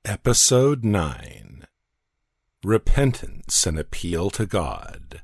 Episode 9. Repentance and Appeal to God.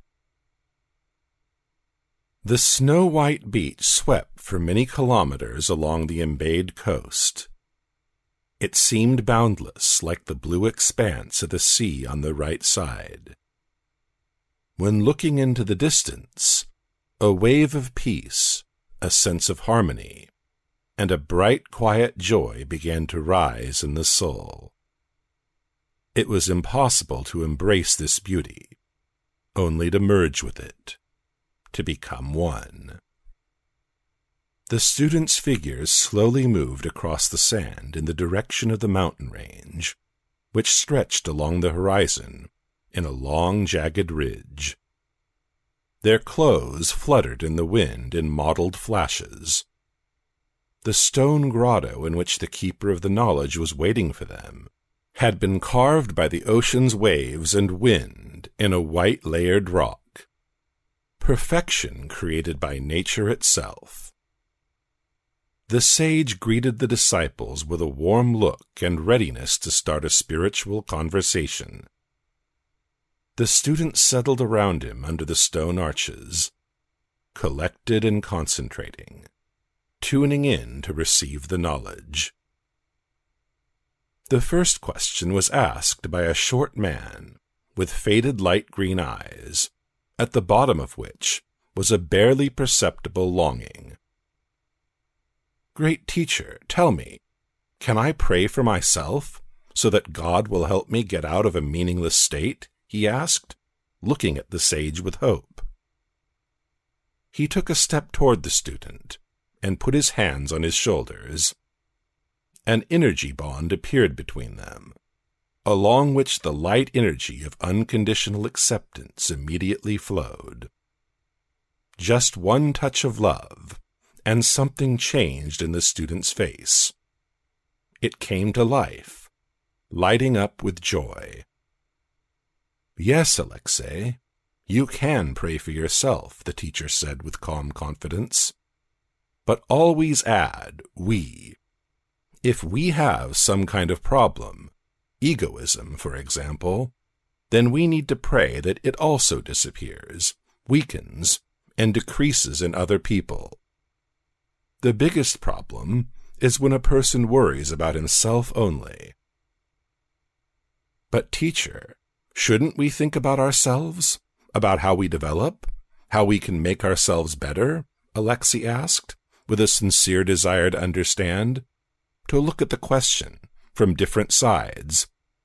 The snow-white beach swept for many kilometers along the embayed coast. It seemed boundless, like the blue expanse of the sea on the right side. When looking into the distance, a wave of peace, a sense of harmony, and a bright, quiet joy began to rise in the soul. It was impossible to embrace this beauty, only to merge with it, to become one. The students' figures slowly moved across the sand in the direction of the mountain range, which stretched along the horizon in a long, jagged ridge. Their clothes fluttered in the wind in mottled flashes. The stone grotto in which the Keeper of the Knowledge was waiting for them had been carved by the ocean's waves and wind in a white layered rock, perfection created by nature itself. The sage greeted the disciples with a warm look and readiness to start a spiritual conversation. The students settled around him under the stone arches, collected and concentrating, tuning in to receive the knowledge. The first question was asked by a short man with faded light green eyes, at the bottom of which was a barely perceptible longing. "Great teacher, tell me, can I pray for myself so that God will help me get out of a meaningless state?" he asked, looking at the sage with hope. He took a step toward the student and put his hands on his shoulders. An energy bond appeared between them, along which the light energy of unconditional acceptance immediately flowed. Just one touch of love, and something changed in the student's face. It came to life, lighting up with joy. "Yes, Alexei, you can pray for yourself," the teacher said with calm confidence. "But always add, we. If we have some kind of problem, egoism, for example, then we need to pray that it also disappears, weakens, and decreases in other people. The biggest problem is when a person worries about himself only." "But teacher, shouldn't we think about ourselves, about how we develop, how we can make ourselves better?" Alexei asked, with a sincere desire to understand, to look at the question from different sides.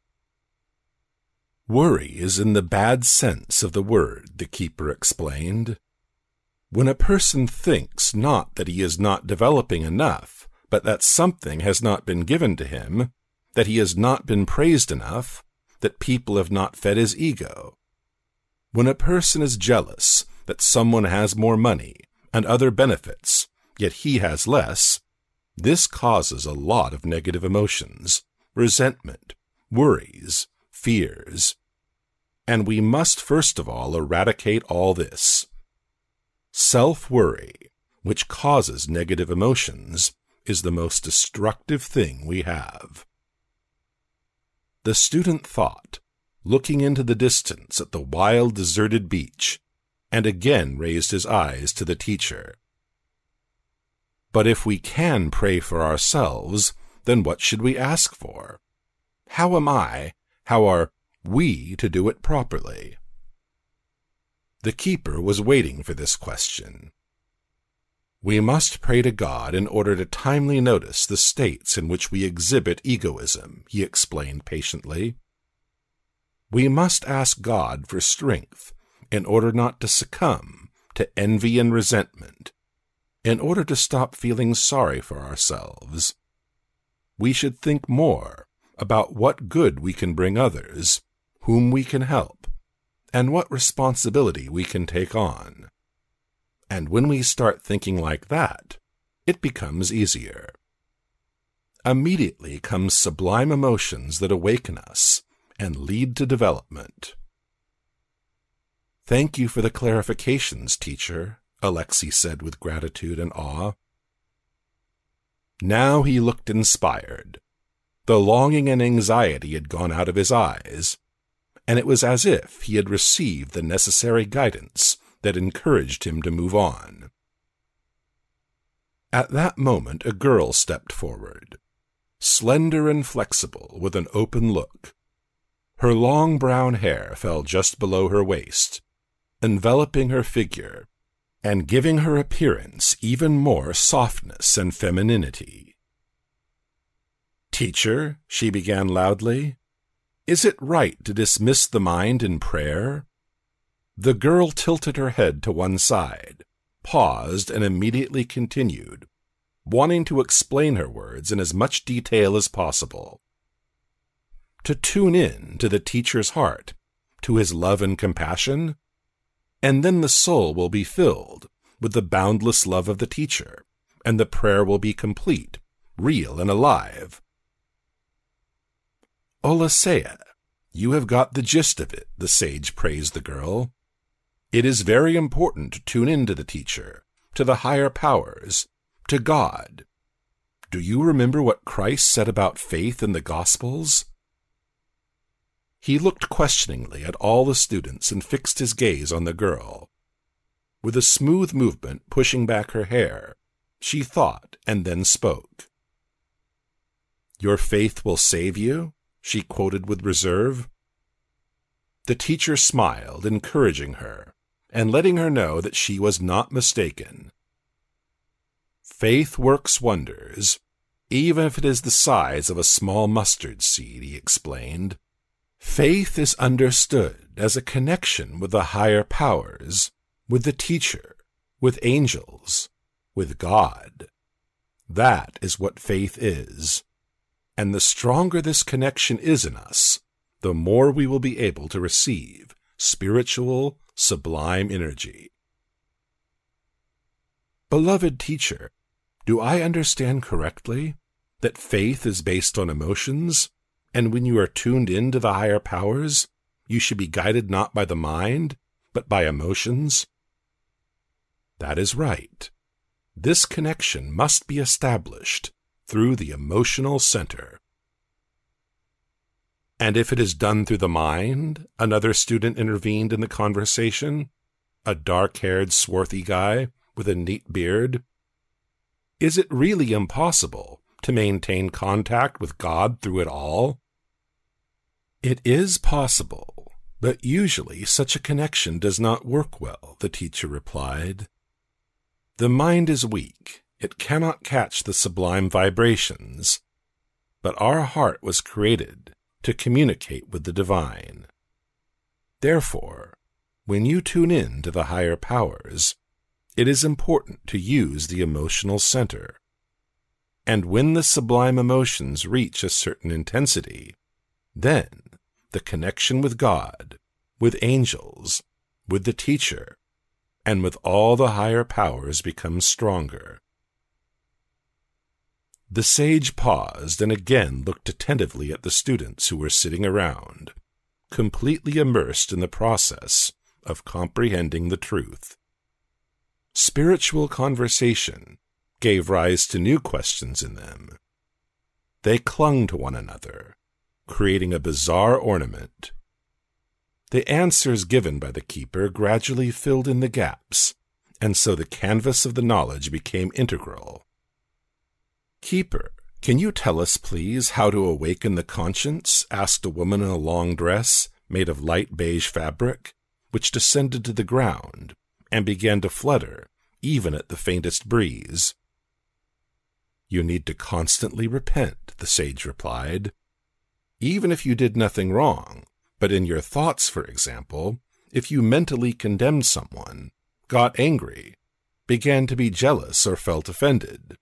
"Worry is in the bad sense of the word," the keeper explained. "When a person thinks not that he is not developing enough, but that something has not been given to him, that he has not been praised enough, that people have not fed his ego. When a person is jealous that someone has more money and other benefits, yet he has less, this causes a lot of negative emotions, resentment, worries, fears. And we must first of all eradicate all this. Self-worry, which causes negative emotions, is the most destructive thing we have." The student thought, looking into the distance at the wild, deserted beach, and again raised his eyes to the teacher. "But if we can pray for ourselves, then what should we ask for? How are we to do it properly?" The keeper was waiting for this question. "We must pray to God in order to timely notice the states in which we exhibit egoism," he explained patiently. "We must ask God for strength in order not to succumb to envy and resentment, in order to stop feeling sorry for ourselves. We should think more about what good we can bring others, whom we can help, and what responsibility we can take on. And when we start thinking like that, it becomes easier. Immediately comes sublime emotions that awaken us and lead to development." "Thank you for the clarifications, teacher," Alexei said with gratitude and awe. Now he looked inspired. The longing and anxiety had gone out of his eyes, and it was as if he had received the necessary guidance that encouraged him to move on. At that moment a girl stepped forward, slender and flexible, with an open look. Her long brown hair fell just below her waist, enveloping her figure and giving her appearance even more softness and femininity. "Teacher," she began loudly, "is it right to dismiss the mind in prayer?" The girl tilted her head to one side, paused, and immediately continued, wanting to explain her words in as much detail as possible. To tune in to the teacher's heart, to his love and compassion, and then the soul will be filled with the boundless love of the teacher, and the prayer will be complete, real, and alive. "Olasea, you have got the gist of it," the sage praised the girl. "It is very important to tune in to the teacher, to the higher powers, to God. Do you remember what Christ said about faith in the Gospels?" He looked questioningly at all the students and fixed his gaze on the girl. With a smooth movement pushing back her hair, she thought and then spoke. "Your faith will save you?" she quoted with reserve. The teacher smiled, encouraging her, and letting her know that she was not mistaken. "Faith works wonders, even if it is the size of a small mustard seed," he explained. "Faith is understood as a connection with the higher powers, with the teacher, with angels, with God. That is what faith is. And the stronger this connection is in us, the more we will be able to receive spiritual, sublime energy." Beloved teacher, do I understand correctly that faith is based on emotions, and when you are tuned in to the higher powers, you should be guided not by the mind, but by emotions? That is right. This connection must be established through the emotional center. "And if it is done through the mind," another student intervened in the conversation, a dark-haired, swarthy guy with a neat beard, "is it really impossible to maintain contact with God through it all?" "It is possible, but usually such a connection does not work well," the teacher replied. "The mind is weak. It cannot catch the sublime vibrations, but our heart was created to communicate with the divine. Therefore, when you tune in to the higher powers, it is important to use the emotional center. And when the sublime emotions reach a certain intensity, then the connection with God, with angels, with the teacher, and with all the higher powers becomes stronger." The sage paused and again looked attentively at the students who were sitting around, completely immersed in the process of comprehending the truth. Spiritual conversation gave rise to new questions in them. They clung to one another, creating a bizarre ornament. The answers given by the keeper gradually filled in the gaps, and so the canvas of the knowledge became integral. "Keeper, can you tell us, please, how to awaken the conscience?" asked a woman in a long dress made of light beige fabric, which descended to the ground and began to flutter, even at the faintest breeze. "You need to constantly repent," the sage replied. "Even if you did nothing wrong, but in your thoughts, for example, if you mentally condemned someone, got angry, began to be jealous, or felt offended."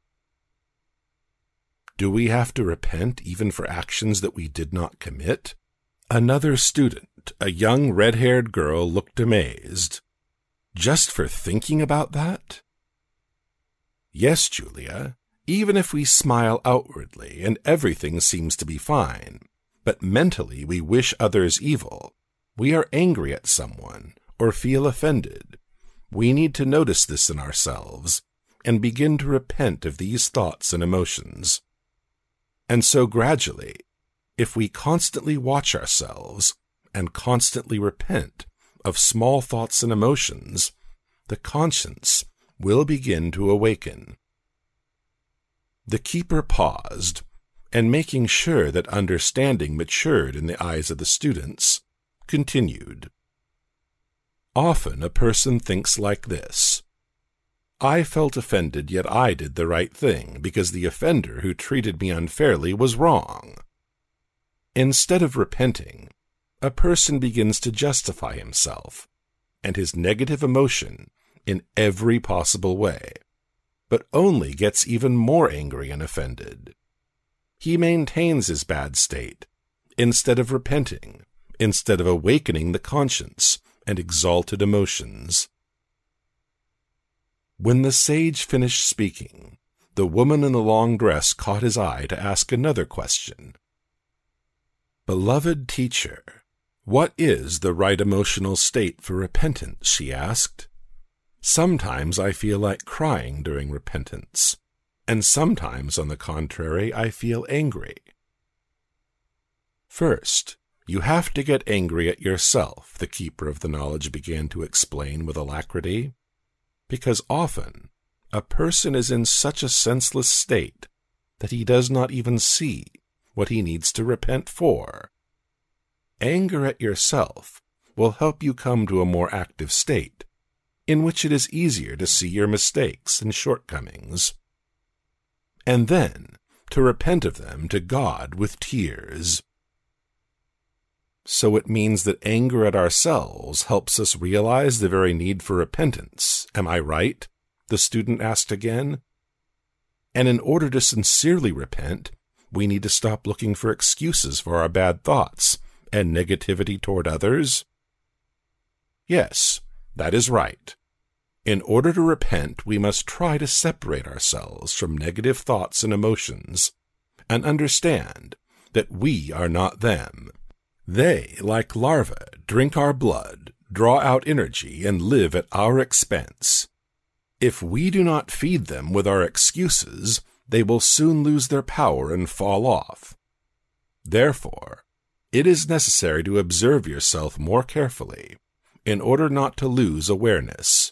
"Do we have to repent even for actions that we did not commit?" Another student, a young red-haired girl, looked amazed. "Just for thinking about that?" "Yes, Julia, even if we smile outwardly and everything seems to be fine, but mentally we wish others evil, we are angry at someone, or feel offended, we need to notice this in ourselves and begin to repent of these thoughts and emotions." And so gradually, if we constantly watch ourselves and constantly repent of small thoughts and emotions, the conscience will begin to awaken. The keeper paused, and making sure that understanding matured in the eyes of the students, continued. Often a person thinks like this: I felt offended, yet I did the right thing, because the offender who treated me unfairly was wrong. Instead of repenting, a person begins to justify himself and his negative emotion in every possible way, but only gets even more angry and offended. He maintains his bad state instead of repenting, instead of awakening the conscience and exalted emotions. When the sage finished speaking, the woman in the long dress caught his eye to ask another question. "Beloved teacher, what is the right emotional state for repentance?" she asked. "Sometimes I feel like crying during repentance, and sometimes, on the contrary, I feel angry." "First, you have to get angry at yourself," the keeper of the knowledge began to explain with alacrity, "because often a person is in such a senseless state that he does not even see what he needs to repent for. Anger at yourself will help you come to a more active state, in which it is easier to see your mistakes and shortcomings, and then to repent of them to God with tears." "So it means that anger at ourselves helps us realize the very need for repentance, am I right?" the student asked again. "And in order to sincerely repent, we need to stop looking for excuses for our bad thoughts and negativity toward others?" "Yes, that is right. In order to repent, we must try to separate ourselves from negative thoughts and emotions and understand that we are not them. They, like larvae, drink our blood, draw out energy, and live at our expense. If we do not feed them with our excuses, they will soon lose their power and fall off. Therefore, it is necessary to observe yourself more carefully in order not to lose awareness."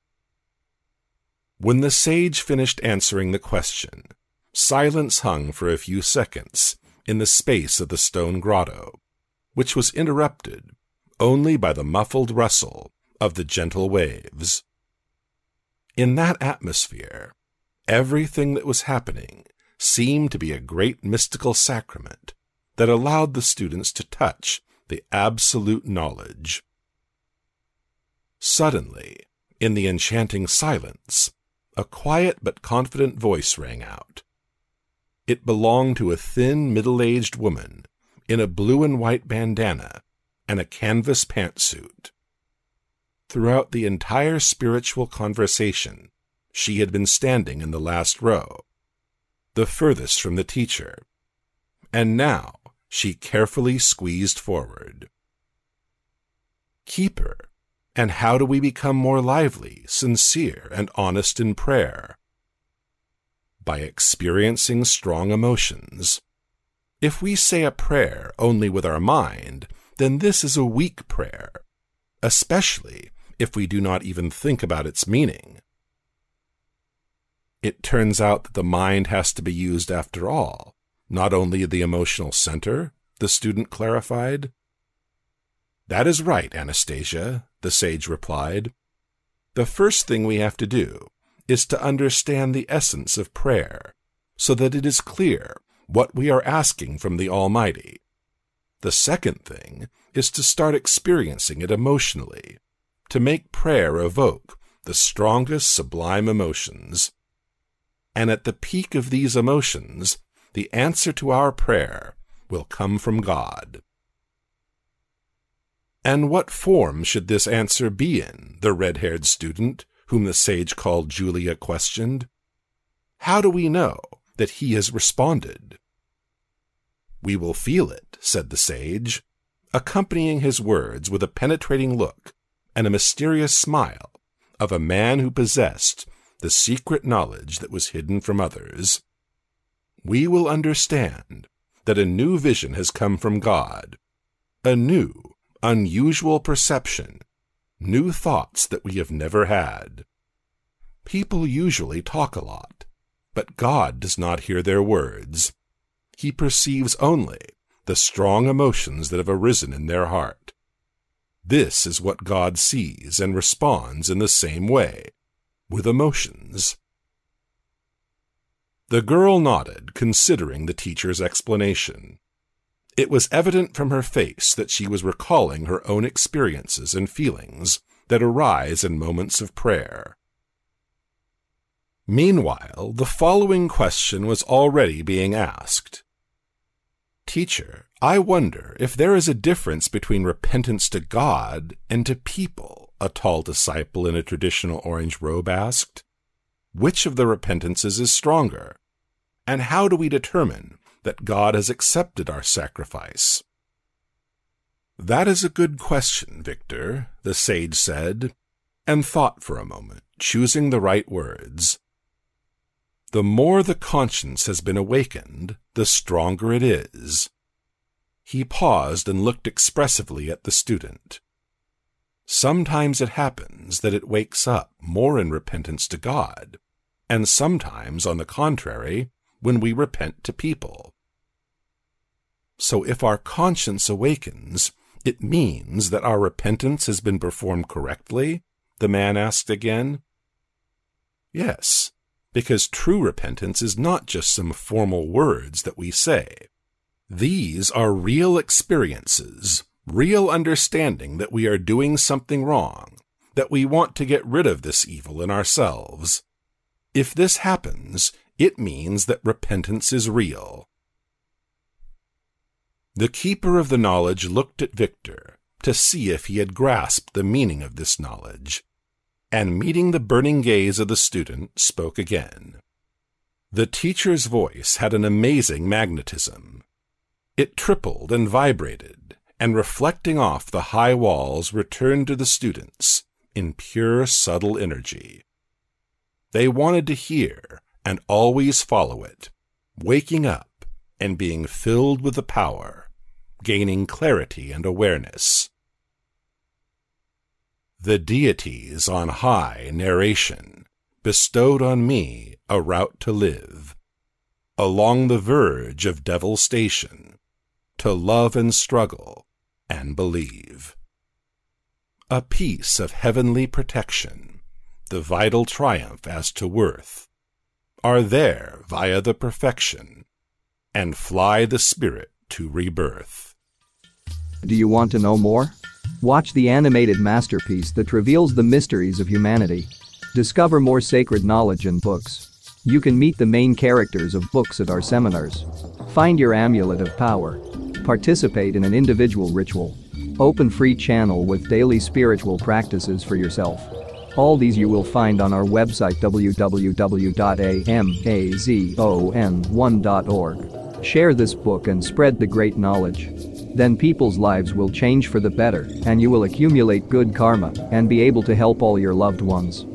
When the sage finished answering the question, silence hung for a few seconds in the space of the stone grotto, which was interrupted only by the muffled rustle of the gentle waves. In that atmosphere, everything that was happening seemed to be a great mystical sacrament that allowed the students to touch the absolute knowledge. Suddenly, in the enchanting silence, a quiet but confident voice rang out. It belonged to a thin, middle-aged woman in a blue and white bandana and a canvas pantsuit. Throughout the entire spiritual conversation, she had been standing in the last row, the furthest from the teacher, and now she carefully squeezed forward. "Keeper, and how do we become more lively, sincere, and honest in prayer?" "By experiencing strong emotions. If we say a prayer only with our mind, then this is a weak prayer, especially if we do not even think about its meaning." "It turns out that the mind has to be used after all, not only the emotional center," the student clarified. "That is right, Anastasia," the sage replied. "The first thing we have to do is to understand the essence of prayer, so that it is clear what we are asking from the Almighty. The second thing is to start experiencing it emotionally, to make prayer evoke the strongest sublime emotions. And at the peak of these emotions, the answer to our prayer will come from God." "And what form should this answer be in?" the red-haired student, whom the sage called Julia, questioned. "How do we know that he has responded?" "We will feel it," said the sage, accompanying his words with a penetrating look and a mysterious smile of a man who possessed the secret knowledge that was hidden from others. we will understand that a new vision has come from God, a new, unusual perception, new thoughts that we have never had. People usually talk a lot, but God does not hear their words. He perceives only the strong emotions that have arisen in their heart. This is what God sees and responds in the same way, with emotions. The girl nodded, considering the teacher's explanation. It was evident from her face that she was recalling her own experiences and feelings that arise in moments of prayer. Meanwhile, the following question was already being asked. "Teacher, I wonder if there is a difference between repentance to God and to people," a tall disciple in a traditional orange robe asked. "Which of the repentances is stronger? And how do we determine that God has accepted our sacrifice?" "That is a good question, Victor," the sage said, and thought for a moment, choosing the right words. "The more the conscience has been awakened, the stronger it is." He paused and looked expressively at the student. "Sometimes it happens that it wakes up more in repentance to God, and sometimes, on the contrary, when we repent to people." "So if our conscience awakens, it means that our repentance has been performed correctly?" the man asked again. "Yes, because true repentance is not just some formal words that we say. These are real experiences, real understanding that we are doing something wrong, that we want to get rid of this evil in ourselves. If this happens, it means that repentance is real." The keeper of the knowledge looked at Victor to see if he had grasped the meaning of this knowledge, and meeting the burning gaze of the student, spoke again. The teacher's voice had an amazing magnetism. It tripled and vibrated, and reflecting off the high walls returned to the students in pure, subtle energy. They wanted to hear and always follow it, waking up and being filled with the power, gaining clarity and awareness. "The deities on high narration bestowed on me a route to live, along the verge of Devil Station, to love and struggle and believe. A piece of heavenly protection, the vital triumph as to worth, are there via the perfection, and fly the spirit to rebirth." Do you want to know more? Watch the animated masterpiece that reveals the mysteries of humanity. Discover more sacred knowledge in books. You can meet the main characters of books at our seminars. Find your amulet of power. Participate in an individual ritual. Open free channel with daily spiritual practices for yourself. All these you will find on our website www.amazon1.org. Share this book and spread the great knowledge. Then people's lives will change for the better, and you will accumulate good karma and be able to help all your loved ones.